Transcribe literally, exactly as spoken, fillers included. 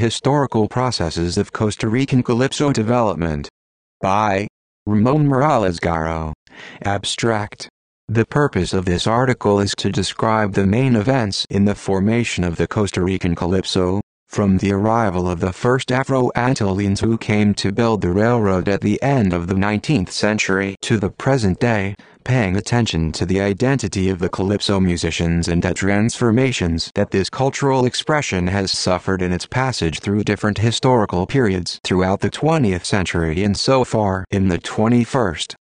Historical Processes of Costa Rican Calypso Development. By Ramon Morales Garro. Abstract. The purpose of this article is to describe the main events in the formation of the Costa Rican Calypso, from the arrival of the first Afro-Antilleans who came to build the railroad at the end of the nineteenth century to the present day, paying attention to the identity of the Calypso musicians and the transformations that this cultural expression has suffered in its passage through different historical periods throughout the twentieth century and so far in the twenty-first.